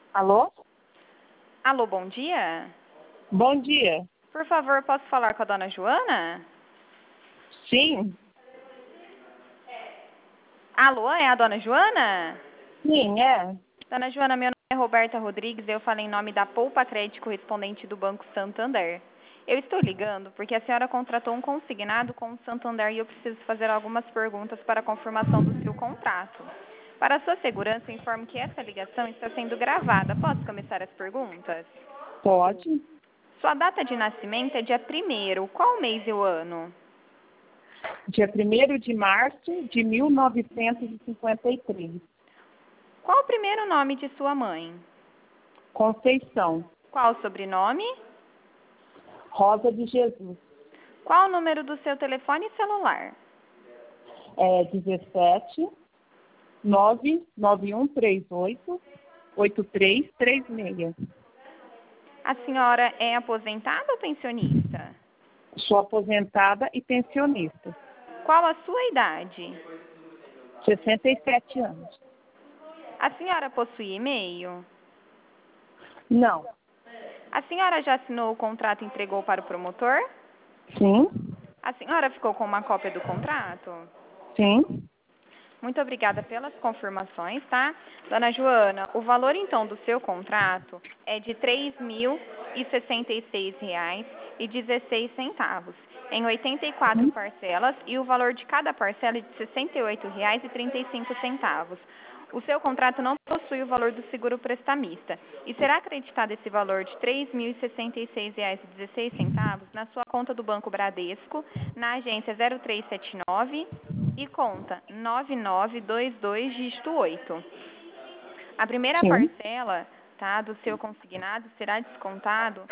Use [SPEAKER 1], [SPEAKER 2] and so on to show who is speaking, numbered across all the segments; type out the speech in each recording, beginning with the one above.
[SPEAKER 1] Alô?
[SPEAKER 2] Alô, bom dia.
[SPEAKER 1] Bom dia.
[SPEAKER 2] Por favor, posso falar com a dona Joana?
[SPEAKER 1] Sim,
[SPEAKER 2] Alô, é a dona Joana?
[SPEAKER 1] sim, é.
[SPEAKER 2] Dona Joana, meu nome é Roberta Rodrigues, eu falo em nome da Poupa Crédito correspondente do Banco Santander. Eu estou ligando porque a senhora contratou um consignado com o Santander e eu preciso fazer algumas perguntas para a confirmação do seu contrato. Para a sua segurança, informo que essa ligação está sendo gravada. Posso começar as perguntas?
[SPEAKER 1] Pode.
[SPEAKER 2] Sua data de nascimento é dia 1º. Qual o mês e o ano?
[SPEAKER 1] Dia 1º de março de 1953.
[SPEAKER 2] Qual o primeiro nome de sua mãe?
[SPEAKER 1] Conceição.
[SPEAKER 2] Qual o sobrenome?
[SPEAKER 1] Rosa de Jesus.
[SPEAKER 2] Qual o número do seu telefone celular?
[SPEAKER 1] É 17 99138 8336.
[SPEAKER 2] A senhora é aposentada ou pensionista?
[SPEAKER 1] Sou aposentada e pensionista.
[SPEAKER 2] Qual a sua idade?
[SPEAKER 1] 67 anos.
[SPEAKER 2] A senhora possui e-mail?
[SPEAKER 1] Não.
[SPEAKER 2] A senhora já assinou o contrato e entregou para o promotor?
[SPEAKER 1] Sim,
[SPEAKER 2] A senhora ficou com uma cópia do contrato?
[SPEAKER 1] sim.
[SPEAKER 2] Muito obrigada pelas confirmações, tá? Dona Joana, o valor então do seu contrato é de R$ 3.066,16 em 84 parcelas e o valor de cada parcela é de R$ 68,35. O seu contrato não possui o valor do seguro prestamista e será acreditado esse valor de R$ 3.066,16 na sua conta do Banco Bradesco, na agência 0379 e conta 9922 dígito 8. A primeira
[SPEAKER 1] Sim.
[SPEAKER 2] parcela, tá, do seu consignado será descontado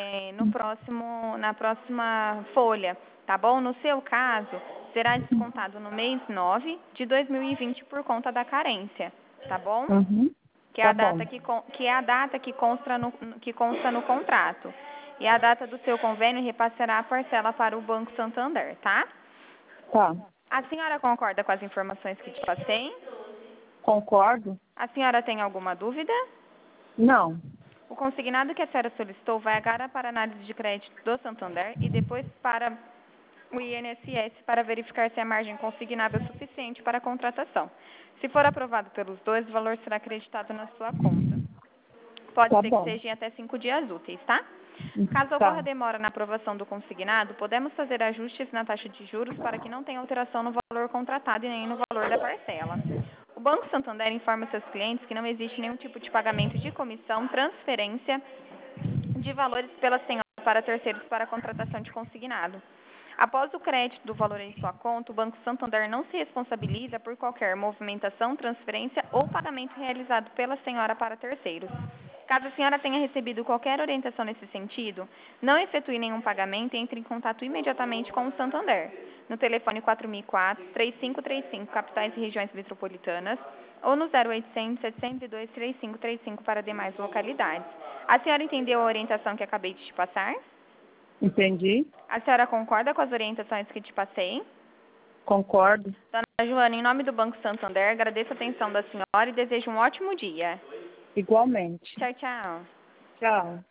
[SPEAKER 2] na próxima folha, tá bom? No seu caso, será descontado no mês 9 de 2020 por conta da carência, tá bom?
[SPEAKER 1] Uhum.
[SPEAKER 2] Que é
[SPEAKER 1] Tá
[SPEAKER 2] a
[SPEAKER 1] bom.
[SPEAKER 2] data que consta no contrato. E a data do seu convênio repassará a parcela para o Banco Santander, tá?
[SPEAKER 1] Tá.
[SPEAKER 2] A senhora concorda com as informações que te passei?
[SPEAKER 1] Concordo?
[SPEAKER 2] A senhora tem alguma dúvida?
[SPEAKER 1] Não.
[SPEAKER 2] O consignado que a senhora solicitou vai agora para a análise de crédito do Santander e depois para o INSS para verificar se a margem consignável é suficiente para a contratação. Se for aprovado pelos dois, o valor será acreditado na sua conta. Pode
[SPEAKER 1] Tá
[SPEAKER 2] ser que
[SPEAKER 1] bom.
[SPEAKER 2] seja em até 5 dias úteis, tá? Caso ocorra
[SPEAKER 1] Tá.
[SPEAKER 2] demora na aprovação do consignado, podemos fazer ajustes na taxa de juros para que não tenha alteração no valor contratado e nem no valor da parcela. O Banco Santander informa seus clientes que não existe nenhum tipo de pagamento de comissão, transferência de valores pela senhora para terceiros para a contratação de consignado. Após o crédito do valor em sua conta, o Banco Santander não se responsabiliza por qualquer movimentação, transferência ou pagamento realizado pela senhora para terceiros. Caso a senhora tenha recebido qualquer orientação nesse sentido, não efetue nenhum pagamento e entre em contato imediatamente com o Santander, no telefone 4004-3535, capitais e regiões metropolitanas, ou no 0800 702 3535 para demais localidades. A senhora entendeu a orientação que acabei de te passar?
[SPEAKER 1] Entendi.
[SPEAKER 2] A senhora concorda com as orientações que te passei?
[SPEAKER 1] Concordo.
[SPEAKER 2] Dona Joana, em nome do Banco Santander, agradeço a atenção da senhora e desejo um ótimo dia.
[SPEAKER 1] Igualmente.
[SPEAKER 2] Tchau, tchau.
[SPEAKER 1] Tchau.